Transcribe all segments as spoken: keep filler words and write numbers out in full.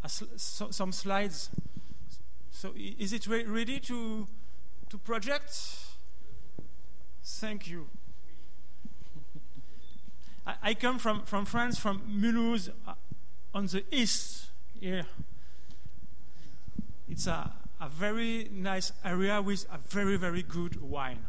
so, some slides. So is it re- ready to to project? Thank you. I, I come from, from France, from Mulhouse, uh, on the east here. It's a, a very nice area with a very, very good wine.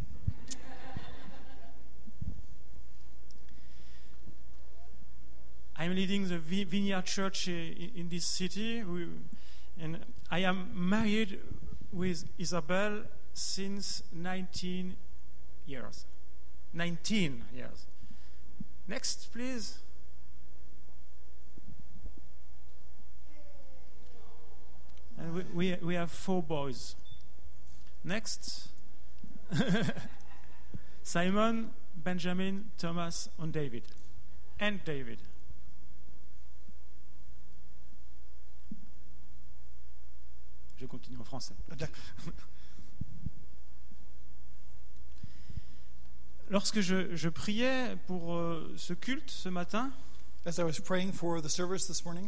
I'm leading the Vineyard Church in, in this city, we, and I am married with Isabel since nineteen years. nineteen years. Next, please. And we, we, we have four boys. Next. Simon, Benjamin, Thomas, and David. And David. Je continue en français. Lorsque je, je priais pour euh, ce culte ce matin, As I was praying for the service this morning,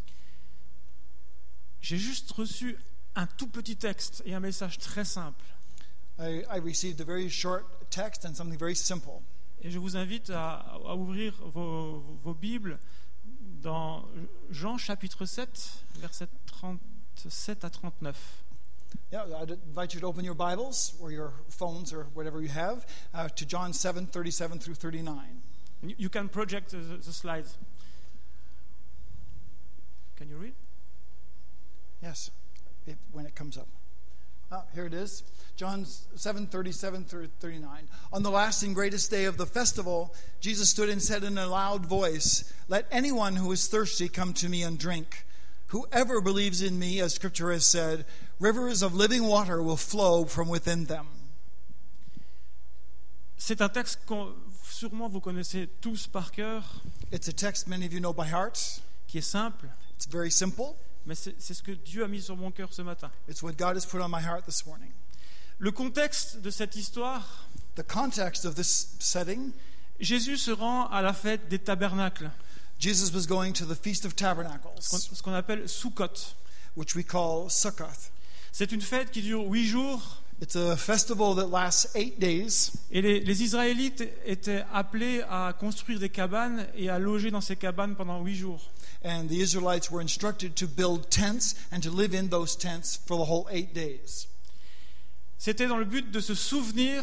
j'ai juste reçu un tout petit texte et un message très simple. I, I received a very short text and something very simple. Et je vous invite à, à ouvrir vos, vos Bibles dans Jean chapitre sept, versets trente-sept à trente-neuf. Yeah, I'd invite you to open your Bibles or your phones or whatever you have uh, to John seven, thirty-seven through thirty-nine. You can project the, the slides. Can you read? Yes, it, when it comes up. Ah, here it is. John seven, thirty-seven through thirty-nine. On the last and greatest day of the festival, Jesus stood and said in a loud voice, "Let anyone who is thirsty come to me and drink. Whoever believes in me, as Scripture has said, rivers of living water will flow from within them." C'est un texte que sûrement vous connaissez tous par cœur, It's a text many of you know by heart. qui est simple, It's very simple. mais c'est, c'est ce que Dieu a mis sur mon cœur ce matin. It's what God has put on my heart this morning. Le contexte de cette histoire, The context of this setting, Jésus se rend à la fête des tabernacles, Jesus was going to the Feast of ce qu'on, Tabernacles, ce qu'on appelle Sukkot. which we call Sukkoth. C'est une fête qui dure huit jours, It's a festival that lasts eight days, et les, les Israélites étaient appelés à construire des cabanes et à loger dans ces cabanes pendant huit jours. and the Israelites were instructed to build tents and to live in those tents for the whole eight days. C'était dans le but de se souvenir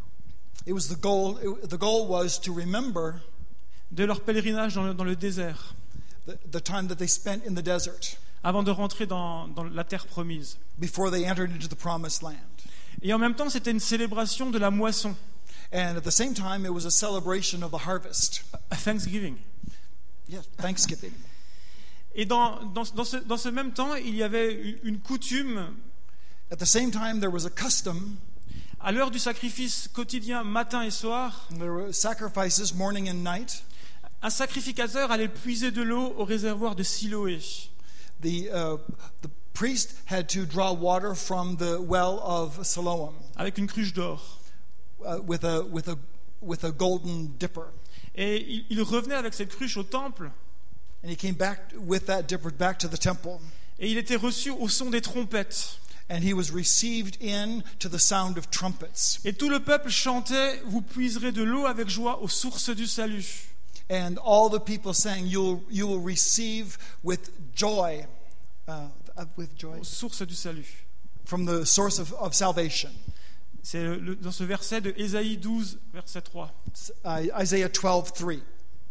It was the goal. It, the goal was to remember de leur pèlerinage dans le, dans le désert, the, the time that they spent in the desert avant de rentrer dans, dans la terre promise. before they entered into the promised land. Et en même temps, c'était une célébration de la moisson, And at the same time, it was a celebration of the harvest. à Thanksgiving. Yes, Thanksgiving. Et dans, dans, dans, ce, dans ce même temps, il y avait une coutume, At the same time, there was a custom. à l'heure du sacrifice quotidien, matin et soir, There were sacrifices morning and night. un sacrificateur allait puiser de l'eau au réservoir de Siloé. The uh, the priest had to draw water from the well of Siloam Avec une cruche d'or. uh, with a with a with a golden dipper. Et il, il revenait avec cette cruche au temple, And he came back with that dipper back to the temple. et il était reçu au son des trompettes. And he was received in to the sound of trumpets. Et tout le peuple chantait « Vous puiserez de l'eau avec joie aux sources du salut ». And all the people sang, "You will, you will receive with joy, uh, with joy Aux sources du salut. from the source of, of salvation." C'est le- dans ce verset de Ésaïe douze, verset trois. Uh, Isaiah twelve three.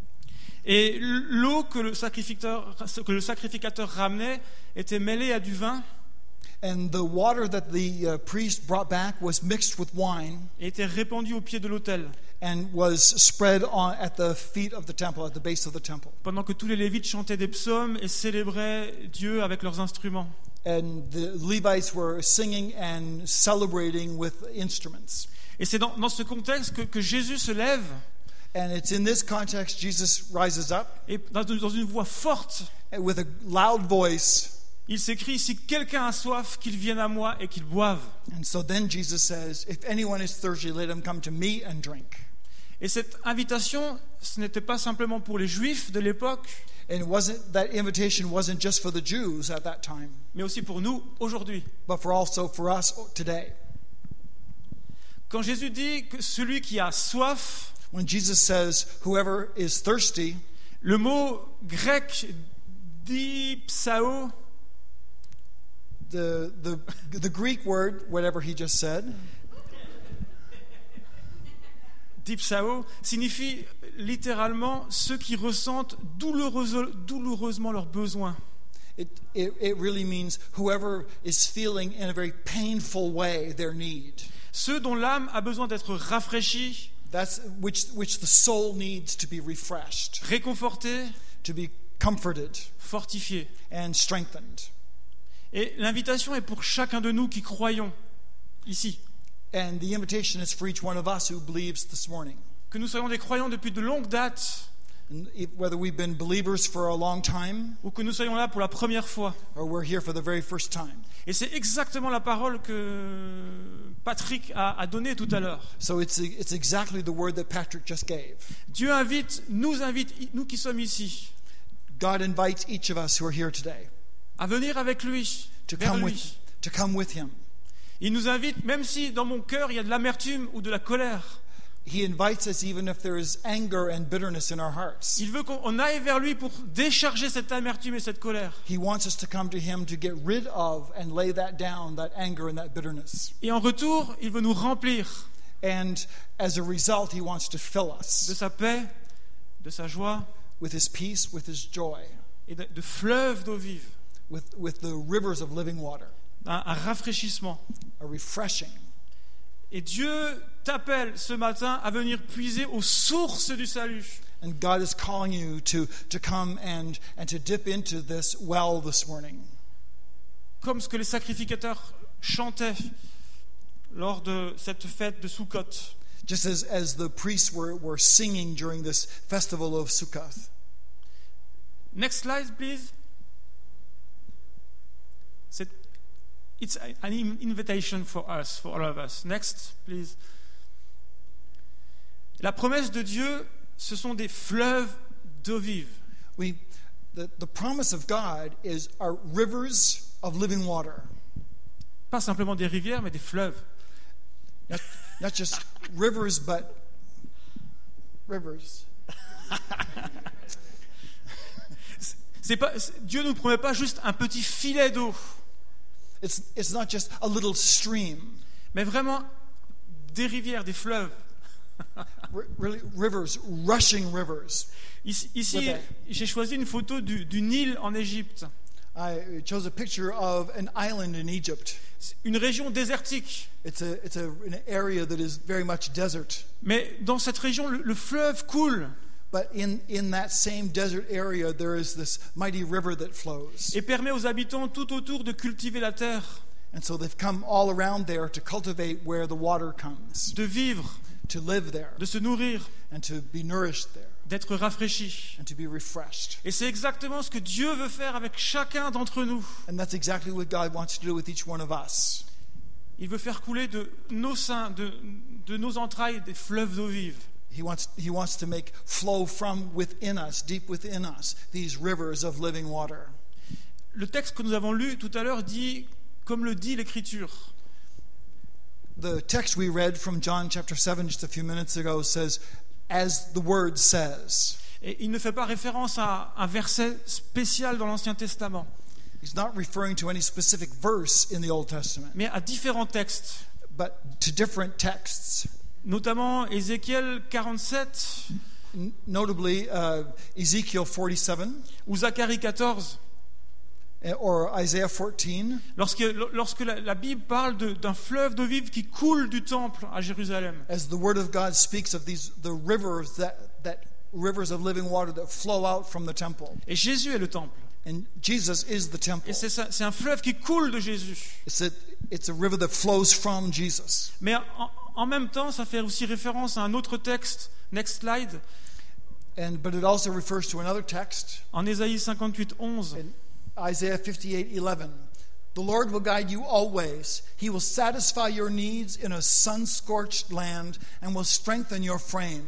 Et l'eau que le sacrificateur, que le sacrificateur ramenait était mêlée à du vin And the water that the uh, priest brought back was mixed with wine et était répandue au pied de l'autel, and was spread on at the feet of the temple, at the base of the temple. pendant que tous les Lévites chantaient des psaumes et célébraient Dieu avec leurs instruments. And the Levites were singing and celebrating with instruments. Et c'est dans, dans ce contexte que, que Jésus se lève And it's in this context Jesus rises up et dans, dans une voix forte, and with a loud voice. il s'écrie « Si quelqu'un a soif, qu'il vienne à moi et qu'il boive ». And so then Jesus says, "If anyone is thirsty, let him come to me and drink." Et cette invitation, ce n'était pas simplement pour les Juifs de l'époque, And it wasn't, that invitation wasn't just for the Jews at that time, mais aussi pour nous aujourd'hui. but for also for us today. Quand Jésus dit que celui qui a soif, When Jesus says, whoever is thirsty, le mot grec dipsao, the, the, the Greek word, whatever he just said, dipsao, signifie littéralement ceux qui ressentent douloureuse- douloureusement leurs besoins. it, it, it really means whoever is feeling in a very painful way their need. Ceux dont l'âme a besoin d'être rafraîchie, That's which, which the soul needs to be refreshed, réconfortée, to be comforted fortifiée. and strengthened. Et l'invitation est pour chacun de nous qui croyons ici. And the invitation is for each one of us who believes this morning. Que nous soyons des croyants depuis de longues dates, And if, whether we've been believers for a long time ou que nous soyons là pour la première fois. or we're here for the very first time. Et c'est exactement la parole que Patrick a, a donnée tout à l'heure. So it's, it's exactly the word that Patrick just gave. Dieu invite, nous invite, nous qui sommes ici, God invites each of us who are here today à venir avec lui, to vers come lui. with, to come with him. Il nous invite, même si dans mon cœur il y a de l'amertume ou de la colère, He invites us even if there is anger and bitterness in our hearts. il veut qu'on aille vers lui pour décharger cette amertume et cette colère. He wants us to come to him to get rid of and lay that down, that anger and that bitterness. Et en retour, il veut nous remplir And as a result, he wants to fill de us sa paix, de sa joie with his peace, with his joy, et de, de fleuves d'eau vive, with, with the rivers of living water, un, un rafraîchissement. a refreshing. Et Dieu t'appelle ce matin à venir puiser aux sources du salut. And God is calling you to, to come and, and to dip into this well this morning. Comme ce que les sacrificateurs chantaient lors de cette fête de Sukkot. Just as, as the priests were, were singing during this festival of Sukkot. Next slide, please. C'est, it's an invitation for us, for all of us. Next, please. La promesse de Dieu, ce sont des fleuves d'eau vive. We, the, the promise of God is our rivers of living water. Pas simplement des rivières, mais des fleuves. Not, not just rivers, but rivers. C'est pas, Dieu ne nous promet pas juste un petit filet d'eau, It's, it's not just a little stream. mais vraiment des rivières, des fleuves. R- really, rivers, rushing rivers. Ici, ici Ouais. j'ai choisi une photo du, du Nil en Égypte. I chose a picture of an island in Egypt. C'est une région désertique. It's a it's a an area that is very much desert. Mais dans cette région, le, le fleuve coule But in, in that same desert area, there is this mighty river that flows. et permet aux habitants tout autour de cultiver la terre, And so they've come all around there to cultivate where the water comes, de vivre, to live there, de se nourrir, and to be nourished there, d'être rafraîchis. and to be refreshed. Et c'est exactement ce que Dieu veut faire avec chacun d'entre nous. And that's exactly what God wants to do with each one of us. Il veut faire couler de nos seins, de, de nos entrailles, des fleuves d'eau vive. He wants, he wants to make flow from within us, deep within us, these rivers of living water. Le texte que nous avons lu tout à l'heure dit, comme le dit l'Écriture, The text we read from John chapter seven just a few minutes ago says, as the word says. et il ne fait pas référence à un verset spécial dans l'Ancien Testament, He's not referring to any specific verse in the Old Testament, mais à différents textes, but to different texts. notamment Ézéchiel quarante-sept N- notably, uh, Ezekiel forty-seven ou Zacharie quatorze, uh, or Isaiah fourteen, lorsque, lorsque la, la Bible parle de- d'un fleuve d'eau vive qui coule du temple à Jérusalem. as the Word of God speaks of these the rivers that that rivers of living water that flow out from the temple. Et Jésus est le temple. And Jesus is the temple. Et c'est, ça- c'est un fleuve qui coule de Jésus. It's a, it's a river that flows from Jesus. Mais en, en même temps, ça fait aussi référence à un autre texte, next slide, And but it also refers to another text en Ésaïe cinquante-huit, onze. in Isaiah fifty-eight eleven. The Lord will guide you always. He will satisfy your needs in a sun-scorched land and will strengthen your frame.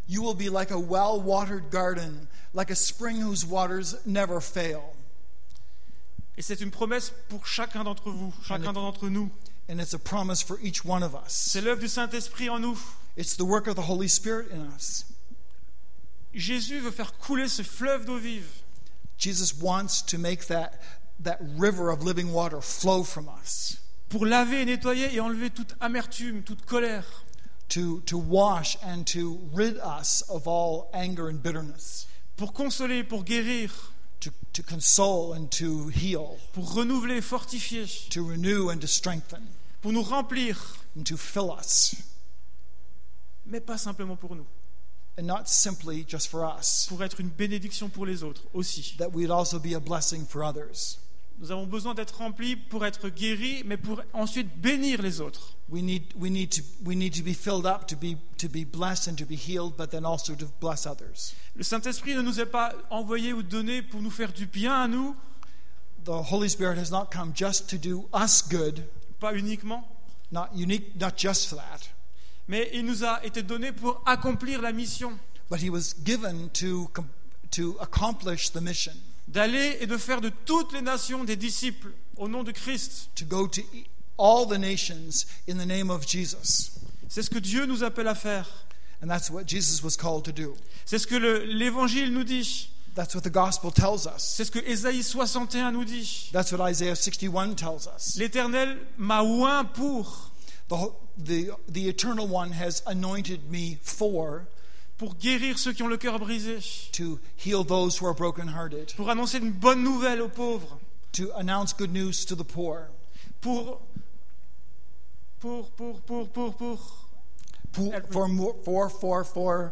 You will be like a well-watered garden, like a spring whose waters never fail. Et c'est une promesse pour chacun d'entre vous, chacun d'entre nous. And it's a promise for each one of us. C'est l'œuvre du Saint-Esprit en nous. It's the work of the Holy Spirit in us. Jésus veut faire couler ce fleuve d'eau vive. Jesus wants to make that, that river of living water flow from us. Pour laver et nettoyer et enlever toute amertume, toute colère. To, to wash and to rid us of all anger and bitterness. Pour consoler, pour guérir. To, to console and to heal. Pour renouveler, fortifier. To renew and to strengthen. Pour nous remplir. And to fill us. Mais pas simplement pour nous. And not simply just for us. Pour être une bénédiction pour les autres aussi. That we'd also be a blessing for others. Nous avons besoin d'être remplis pour être guéris, mais pour ensuite bénir les autres. We need, we need to, we need to be filled up to be, to be blessed and to be healed, but then also to bless others. Le Saint-Esprit ne nous est pas envoyé ou donné pour nous faire du bien à nous. The Holy Spirit has not come just to do us good. Pas uniquement. Not unique, not just for that. Mais il nous a été donné pour accomplir la mission. But he was given to, to accomplish the mission. D'aller et de faire de toutes les nations des disciples au nom de Christ. To go to all the nations in the name of Jesus. C'est ce que Dieu nous appelle à faire. And that's what Jesus was called to do. C'est ce que le, l'Évangile nous dit. That's what the gospel tells us. C'est ce que Ésaïe soixante et un nous dit. That's what Isaiah sixty-one tells us. L'Éternel m'a oint pour. The, the, the Eternal One has anointed me for. Pour guérir ceux qui ont le cœur brisé. To heal those who are brokenhearted. Pour annoncer une bonne nouvelle aux pauvres. To announce good news to the poor. Pour pour pour pour pour pour pour for for for for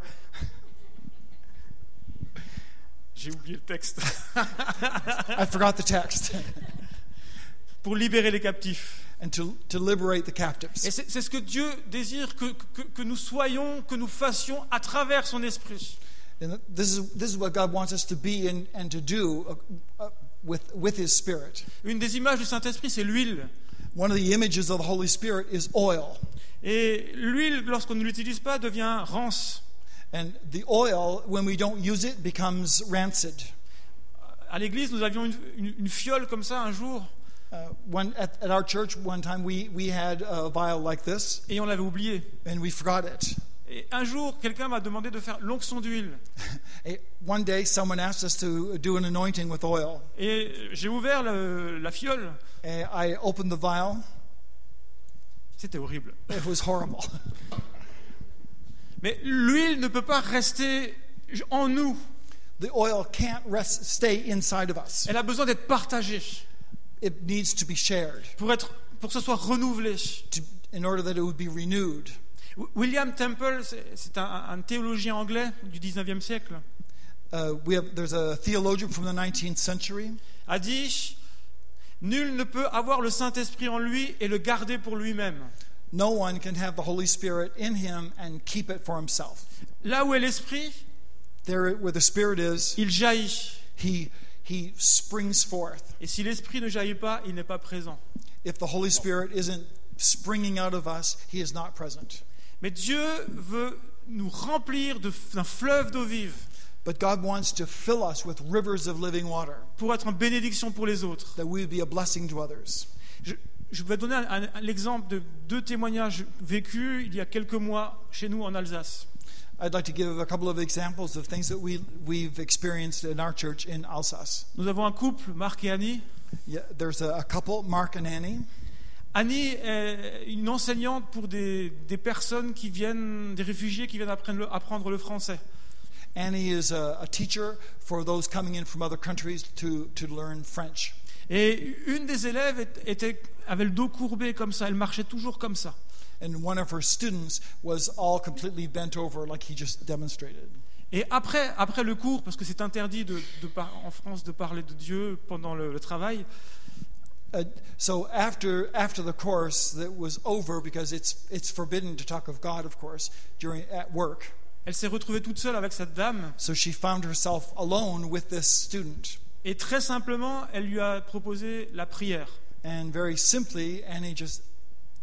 J'ai oublié le texte. I forgot the text. Pour libérer les captifs. And to, to liberate the captives. Et c'est, c'est ce que Dieu désire que, que, que nous soyons, que nous fassions à travers son esprit. And this is this is what God wants us to be and, and to do uh, uh, with with His Spirit. Une des images du Saint-Esprit, c'est l'huile. One of the images of the Holy Spirit is oil. Et l'huile, lorsqu'on ne l'utilise pas, devient rance. And the oil, when we don't use it, becomes rancid. À l'église, nous avions une, une, une fiole comme ça un jour. Uh, one at, at our church, one time we we had a vial like this. Et on l'avait oublié. And we forgot it. Et un jour, quelqu'un m'a demandé de faire l'onction d'huile. One day, someone asked us to do an anointing with oil. Et j'ai ouvert le, la fiole. And I opened the vial. C'était horrible. It was horrible. Mais l'huile ne peut pas rester en nous. The oil can't rest, stay inside of us. Elle a besoin d'être partagée. It needs to be shared. Pour être, pour que ce soit renouvelé. To, in order that it would be renewed. William Temple, c'est, c'est un, un théologien anglais du dix-neuvième siècle. Uh, we have, there's a theologian from the nineteenth century. A dit, nul ne peut avoir le Saint-Esprit en lui et le garder pour lui-même. No one can have the Holy Spirit in him and keep it for himself. Là où est l'Esprit, there where the Spirit is, il jaillit. He he springs forth. Et si l'Esprit ne jaillit pas, il n'est pas présent. If the Holy Spirit isn't springing out of us, he is not present. Mais Dieu veut nous remplir de, d'un fleuve d'eau vive. But God wants to fill us with rivers of living water. Pour être une bénédiction pour les autres. That we would be a blessing to others. Je, je vais donner un, un, l'exemple de deux témoignages vécus il y a quelques mois chez nous en Alsace. I'd like to give a couple of examples of things that we we've experienced in our church in Alsace. Nous avons un couple, Marc et Annie. Yeah, there's a, a couple, Mark and Annie. Annie est une enseignante pour des, des personnes qui viennent, des réfugiés qui viennent apprendre le, apprendre le français. Annie is a, a teacher for those coming in from other countries to, to learn French. Et une des élèves était, avait le dos courbé comme ça, elle marchait toujours comme ça. And one of her students was all completely bent over like he just demonstrated. Et après, après le cours, parce que c'est interdit de, de, en France de parler de Dieu pendant le, le travail, Uh, so after after the course that was over, because it's it's forbidden to talk of God, of course, during at work. Elle s'est retrouvée toute seule avec cette dame. So she found herself alone with this student. Et très simplement, elle lui a proposé la prière. And very simply, Annie just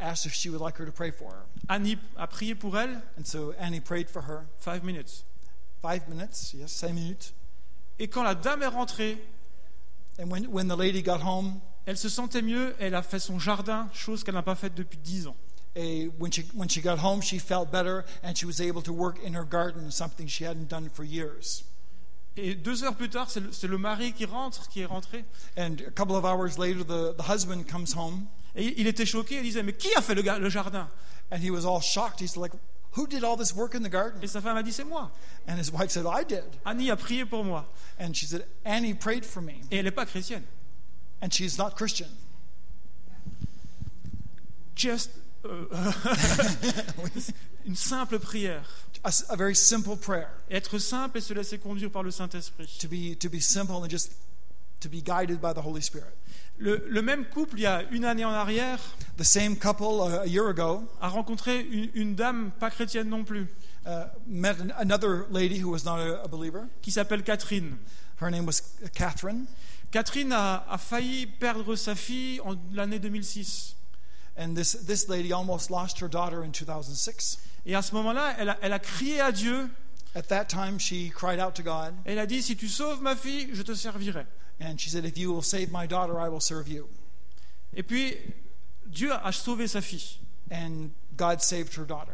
asked if she would like her to pray for her. Annie a prié pour elle, And so Annie prayed for her. five minutes. Five minutes, yes, cinq minutes. Et quand la dame est rentrée, And when, when the lady got home, elle se sentait mieux, elle a fait son jardin, chose qu'elle n'a pas faite depuis dix ans. eh, when she when she got home, she felt better, and she was able to work in her garden, something she hadn't done for years. Et deux heures plus tard, c'est le, c'est le mari qui rentre, qui est rentré. And a couple of hours later, the, the husband comes home, Et il était choqué, il disait, mais qui a fait le, ga- le jardin? and he was all shocked. He's like, "Who did all this work in the garden?" Et sa femme a dit, c'est moi. And his wife said, "I did." Annie a prié pour moi. And she said, "Annie prayed for me." Et elle n'est pas chrétienne. And she's not Christian. Just euh, une simple prière. A, a very simple prayer. Être simple et se laisser conduire par le Saint-Esprit. To be to be simple and just to be guided by the Holy Spirit. Le, le même couple, il y a une année en arrière, The same couple uh, a year ago a rencontré une, une dame pas chrétienne non plus, uh, met an, another lady who was not a, a believer. qui s'appelle Catherine. Her name was Catherine. Catherine a, a failli perdre sa fille en l'année deux mille six. And this, this lady almost lost her daughter in two thousand six. Et à ce moment-là, elle a, elle a crié à Dieu. At that time, she cried out to God, Elle a dit, si tu sauves ma fille, je te servirai. and she said, "If you will save my daughter, I will serve you." Et puis, Dieu a sauvé sa fille. And God saved her daughter.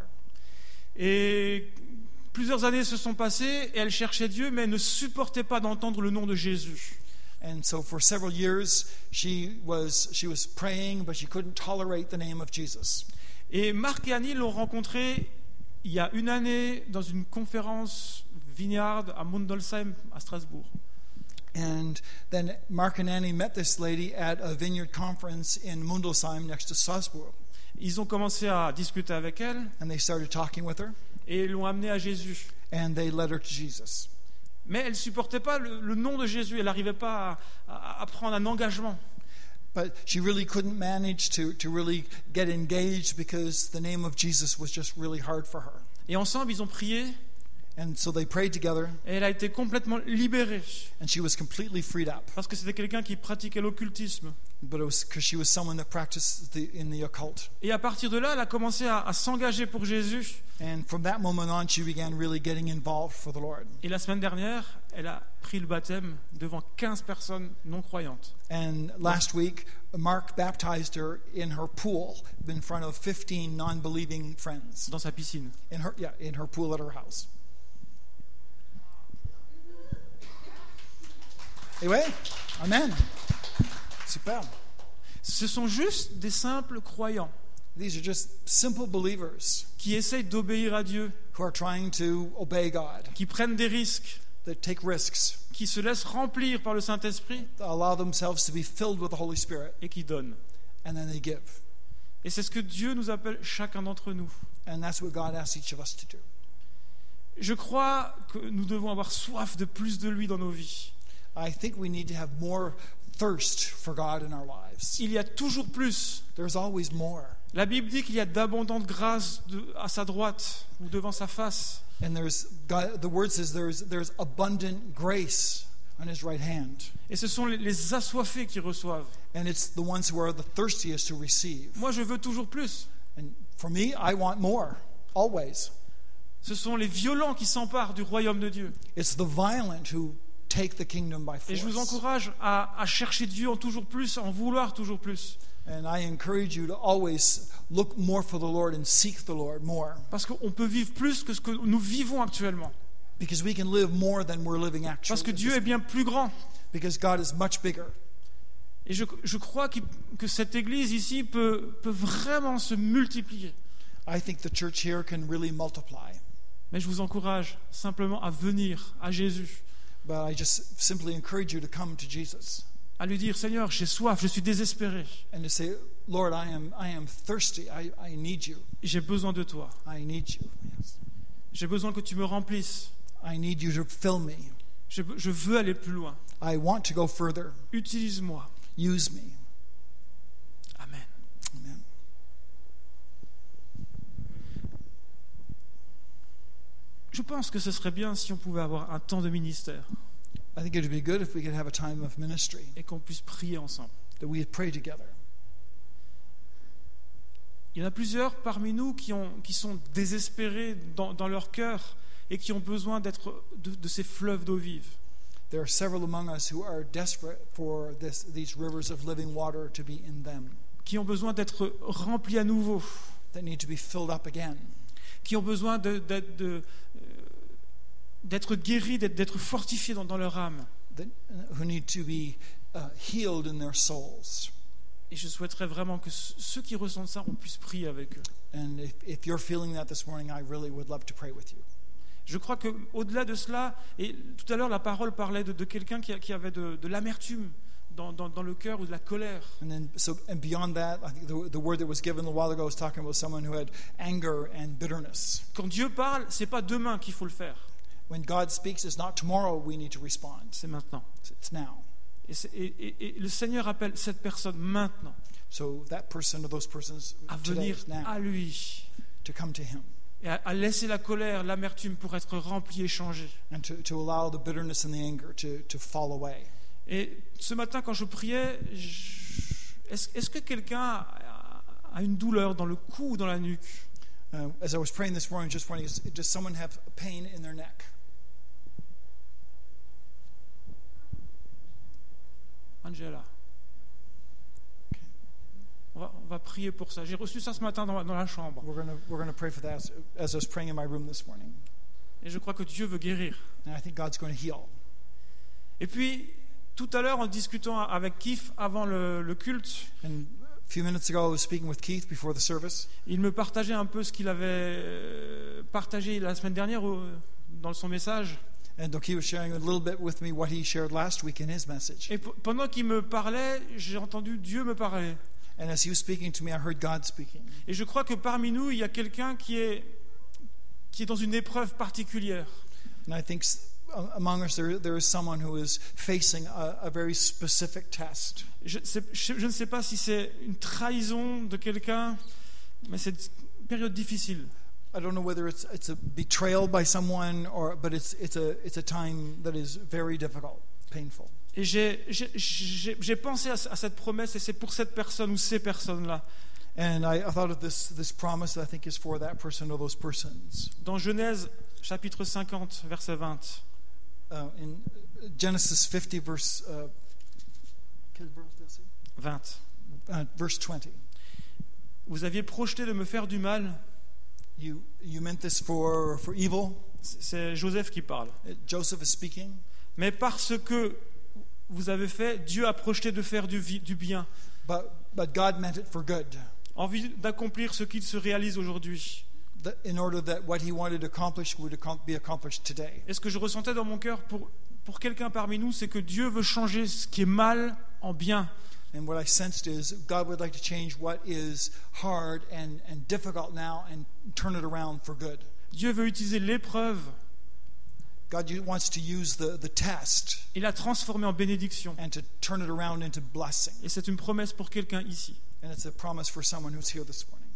Et plusieurs années se sont passées et elle cherchait Dieu, mais elle ne supportait pas d'entendre le nom de Jésus. And so for several years, she was she was praying, but she couldn't tolerate the name of Jesus. Et Marc et Annie l'ont rencontré il y a une année dans une conférence Vineyard à Mundolsheim, à Strasbourg. And then Mark and Annie met this lady at a vineyard conference in Mundelsheim next to Salzburg. Ils ont commencé à discuter avec elle And they started talking with her, et l'ont amenée à Jésus. and they led her to Jesus. Mais elle ne supportait pas le, le nom de Jésus, elle n'arrivait pas à, à- à prendre un engagement. But she really couldn't manage to, to really get engaged because the name of Jesus was just really hard for her. Et ensemble, ils ont prié And so they prayed together, et elle a été complètement libérée and she was completely freed up. parce que c'était quelqu'un qui pratiquait l'occultisme. But it was because she was someone that practiced the, in the occult. Et à partir de là, elle a commencé à, à s'engager pour Jésus. And from that moment on, she began really getting involved for the Lord. Et la semaine dernière, elle a pris le baptême devant quinze personnes non croyantes. And last week, Mark baptized her in her pool in front of fifteen non-believing friends. Dans sa piscine. In her, yeah, in her pool at her house. Anyway, amen. Super. Ce sont juste des simples croyants These are just simple believers qui essayent d'obéir à Dieu, who are trying to obey God, qui prennent des risques, that take risks, qui se laissent remplir par le Saint-Esprit that allow themselves to be filled with the Holy Spirit, et qui donnent. and then they give. Et c'est ce que Dieu nous appelle chacun d'entre nous. And that's what God asks each of us to do. Je crois que nous devons avoir soif de plus de lui dans nos vies. I think we need to have more thirst for God in our lives. Il y a toujours plus. There's always more. La Bible dit qu'il y a d'abondantes grâces de- à sa droite ou devant sa face. And there's God, the word says there's there's abundant grace on his right hand. Et ce sont les, les assoiffés qui reçoivent. And it's the ones who are the thirstiest to receive. Moi, je veux toujours plus. And for me, I want more, always. Ce sont les violents qui s'emparent du royaume de Dieu. It's the violent who take the kingdom by Et je vous force. encourage à, à chercher Dieu en toujours plus, à en vouloir toujours plus. And I encourage you to always look more for the Lord and seek the Lord more. Parce qu'on peut vivre plus que ce que nous vivons actuellement. Because we can live more than we're living actually. Parce que Dieu est bien plus grand. Because God is much bigger. Et je, je crois qu'il- que cette église ici peut, peut vraiment se multiplier. I think the church here can really multiply. Mais je vous encourage simplement à venir à Jésus, But I just simply encourage you to come to Jesus à lui dire, Seigneur, j'ai soif, je suis désespéré, and to say, Lord, I am I am thirsty. I, I need you. j'ai besoin de toi. I need you. Yes. J'ai besoin que tu me remplisses. I need you to fill me. Je, je veux aller plus loin. I want to go further. Utilise-moi. Use me. Amen. Amen. Je pense que ce serait bien si on pouvait avoir un temps de ministère I think it would be good if we could have a time of ministry, et qu'on puisse prier ensemble. that we would pray together. Il y en a plusieurs parmi nous qui, ont, qui sont désespérés dans, dans leur cœur et qui ont besoin d'être de, de ces fleuves d'eau vive. There are several among us who are desperate for this, these rivers of living water to be in them, Qui ont besoin d'être remplis à nouveau, that need to be filled up again, qui ont besoin de, de, de, euh, d'être guéris, d'être, d'être fortifiés dans, dans leur âme. that, who need to be uh, healed in their souls. Et je souhaiterais vraiment que ceux qui ressentent ça, on puisse prier avec eux. And if, if you're feeling that this morning, I really would love to pray with you. Je crois qu'au-delà de cela, et tout à l'heure la parole parlait de, de quelqu'un qui, qui avait de, de l'amertume dans, dans, dans le cœur ou de la colère. And then, so, and beyond that, I think the, the word that was given a while ago was talking about someone who had anger and bitterness. Quand Dieu parle, c'est pas demain qu'il faut le faire, When God speaks, it's not tomorrow we need to respond. c'est maintenant. It's now. Et, c'est- et- et- et le Seigneur appelle cette personne maintenant So that person or those persons à today venir is now à lui to come to Him et à, à laisser la colère, l'amertume pour être rempli et changé. and to, to allow the bitterness and the anger to, to fall away. Et ce matin, quand je priais, je- est-ce, est-ce que quelqu'un a, a une douleur dans le cou ou dans la nuque? Uh, as I was praying this morning, just wondering, is- does someone have pain in their neck? Angela. On va, on va prier pour ça. J'ai reçu ça ce matin dans, dans la chambre. We're going we're gonna pray for that as, as I was praying in my room this morning. Et je crois que Dieu veut guérir. And I think God's going to heal. Et puis, tout à l'heure, en discutant avec Kif avant le, le culte, And a few minutes ago, I was speaking with Keith before the service. il me partageait un peu ce qu'il avait euh, partagé la semaine dernière au- dans son message. And Doki was sharing a little bit with me what he shared last week in his message. Et p- pendant qu'il me parlait, j'ai entendu Dieu me parler. And as he was speaking to me, I heard God speaking. Et je crois que parmi nous, il y a quelqu'un qui est, qui est dans une épreuve particulière. And I think s- among us, there, there is someone who is facing a, a very specific test. Je, sais- je- je ne sais pas si c'est une trahison de quelqu'un, mais c'est une période difficile. I don't know whether it's it's a betrayal by someone, or but it's it's a it's a time that is very difficult, painful. Et j'ai, j'ai, j'ai, j'ai pensé à, à cette promesse, et c'est pour cette personne ou ces personnes-là. And I, I thought of this this promise that I think is for that person or those persons. Dans Genèse, chapitre cinquante, verset vingt. Uh, in Genesis fifty, verse uh, quel verse does it? vingt. Uh, verse twenty. Vous aviez projeté de me faire du mal. You you meant this for for evil. C'est Joseph qui parle. Uh, Joseph is speaking. Mais parce que vous avez fait, Dieu a projeté de faire du, vi- du bien, But but God meant it for good, en vue d'accomplir ce qu'il se réalise aujourd'hui. that in order that what He wanted to accomplish would accom- be accomplished today. Et ce que je ressentais dans mon cœur pour, pour quelqu'un parmi nous, c'est que Dieu veut changer ce qui est mal en bien. And what I sensed is God would like to change what is hard and, and difficult now and turn it around for good. Dieu veut utiliser l'épreuve God u- wants to use the, the test et la transformer en bénédiction. and to turn it around into blessing. Et c'est une promesse pour quelqu'un ici. And it's a promise for someone who's here this morning.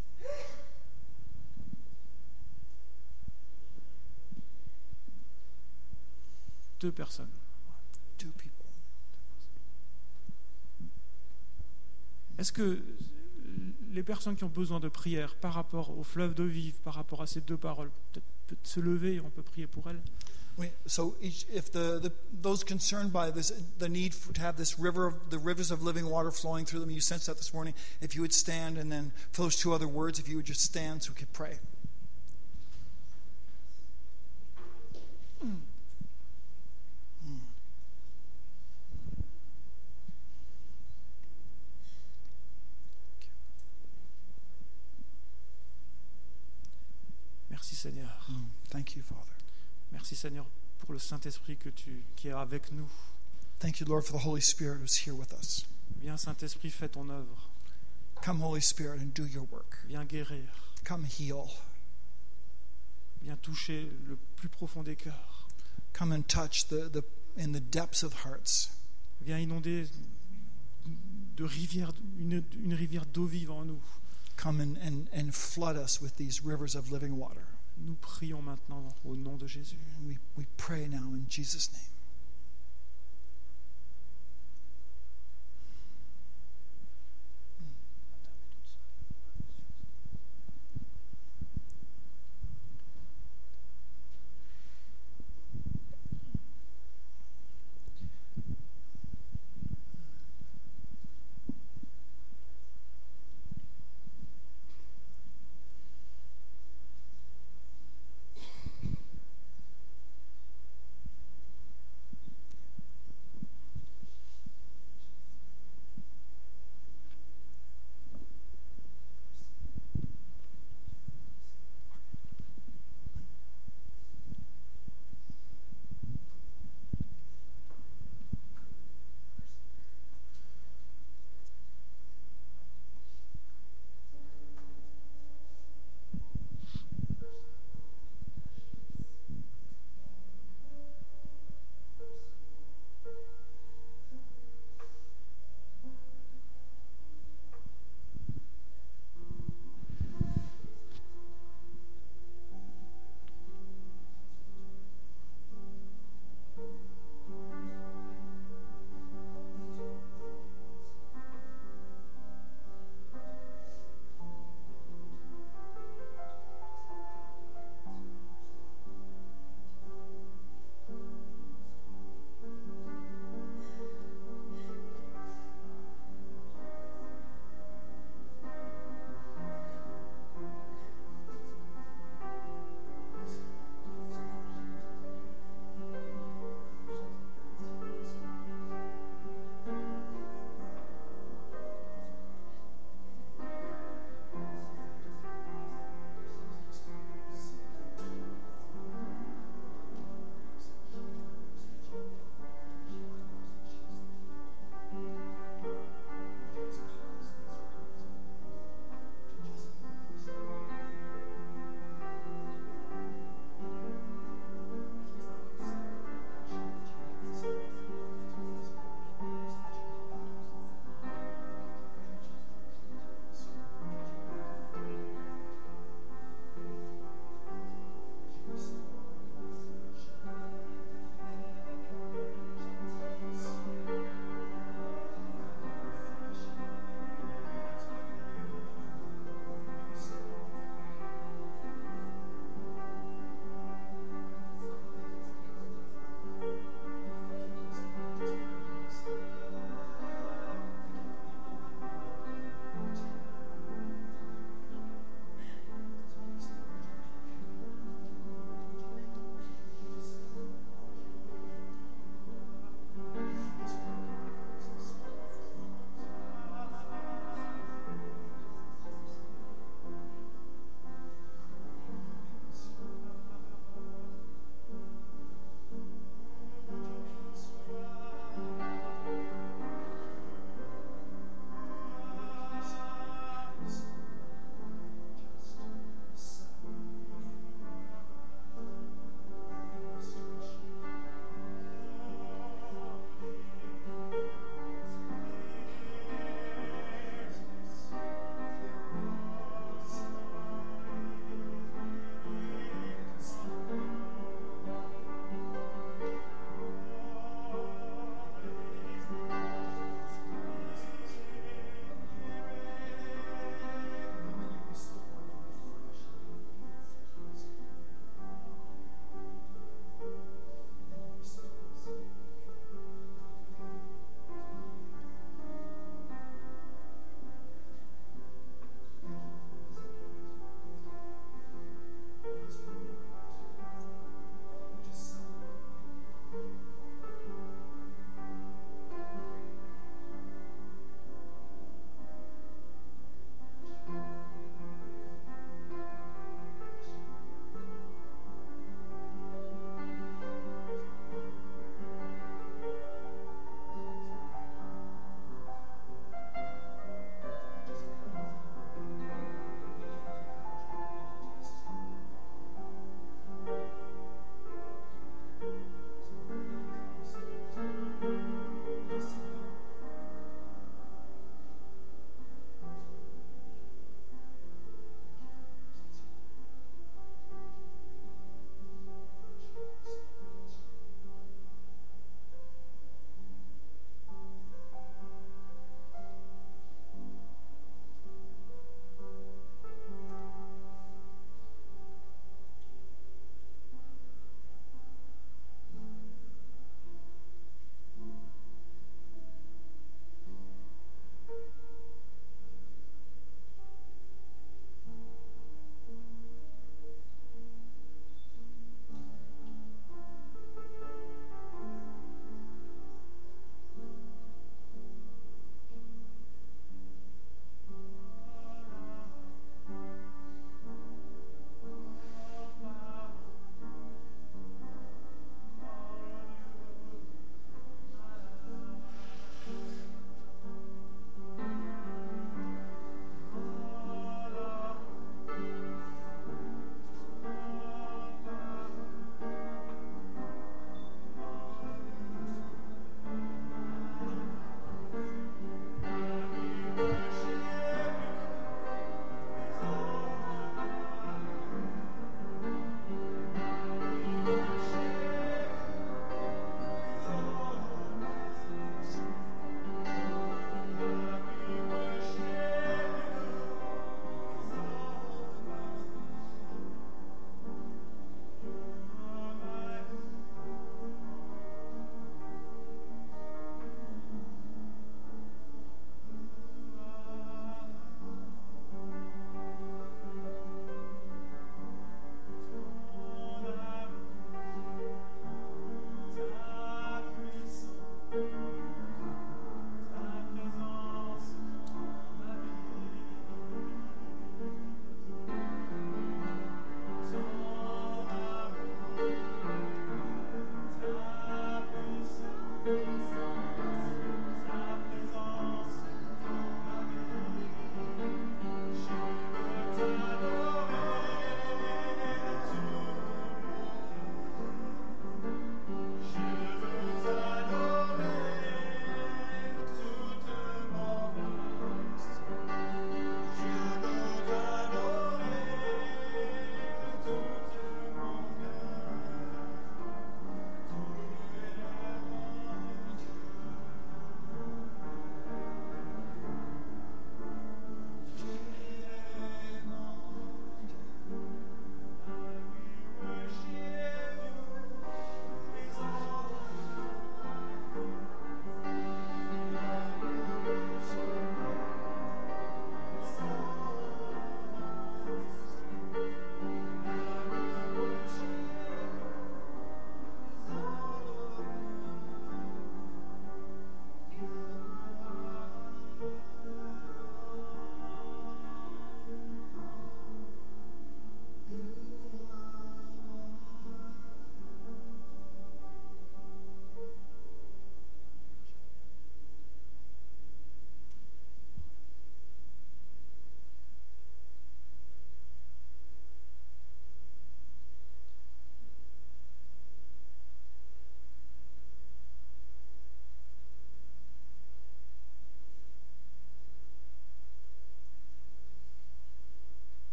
Deux personnes. Two people. Est-ce que les personnes qui ont besoin de prière par rapport au fleuve d'eau vive, par rapport à ces deux paroles, peut-être peut se lever et on peut prier pour elles? We, so each, if the, the those concerned by this, the need for, to have this river, of, the rivers of living water flowing through them, you sense that this morning. If you would stand, and then for those two other words, if you would just stand, so we could pray. Mm. Mm. Merci Seigneur. Mm. Thank you, Father. Merci Seigneur pour le Saint-Esprit que tu, qui est avec nous. Thank you, Lord, for the Holy Spirit who's here with us. Viens Saint-Esprit, fais ton œuvre. Come, Holy Spirit, and do your work. Viens guérir. Come heal. Viens toucher le plus profond des cœurs. Come and touch the, the in the depths of hearts. Viens inonder de rivières, une, une rivière d'eau vive en nous. Come and, and, and flood us with these rivers of living water. Nous prions maintenant au nom de Jésus. We, we pray now in Jesus' name.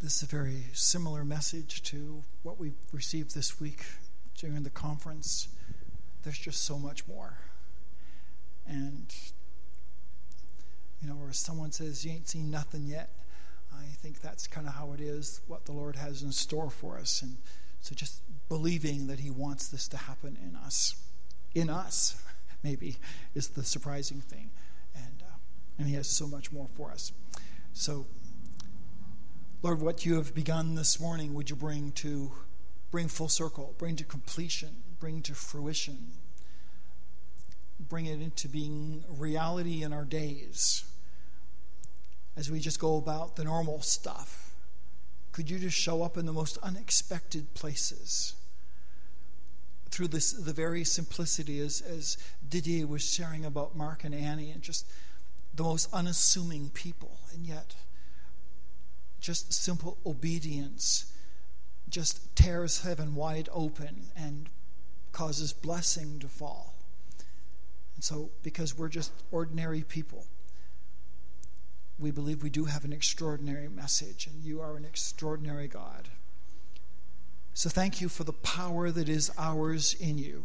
this is a very similar message to what we've received this week during the conference. There's just so much more. And, you know, where someone says, you ain't seen nothing yet, I think that's kind of how it is, what the Lord has in store for us. And so just believing that he wants this to happen in us. In us, maybe, is the surprising thing. And, uh, and he has so much more for us. So, Lord, what you have begun this morning, would you bring to bring full circle, bring to completion, bring to fruition, bring it into being reality in our days. As we just go about the normal stuff, could you just show up in the most unexpected places through this, the very simplicity, as, as Didier was sharing about Mark and Annie, and just the most unassuming people, and yet just simple obedience just tears heaven wide open and causes blessing to fall. And so, because we're just ordinary people, we believe we do have an extraordinary message, and you are an extraordinary God. So thank you for the power that is ours in you.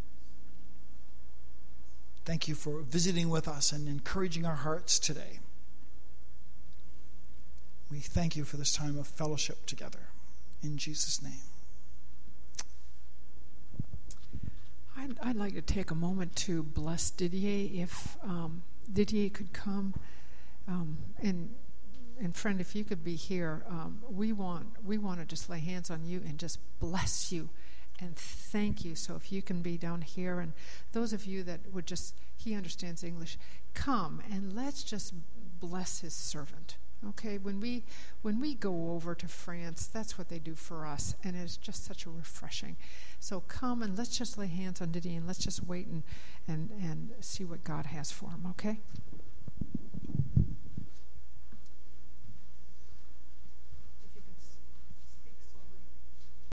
Thank you for visiting with us and encouraging our hearts today. We thank you for this time of fellowship together. In Jesus' name. I'd, I'd like to take a moment to bless Didier. If um, Didier could come, um, and and friend, if you could be here, um, we want we want to just lay hands on you and just bless you and thank you. So if you can be down here, and those of you that would just, he understands English, come and let's just bless his servant. Okay, when we when we go over to France, that's what they do for us, and it's just such a refreshing. So come and let's just lay hands on Didier, and let's just wait and and, and see what God has for him, okay?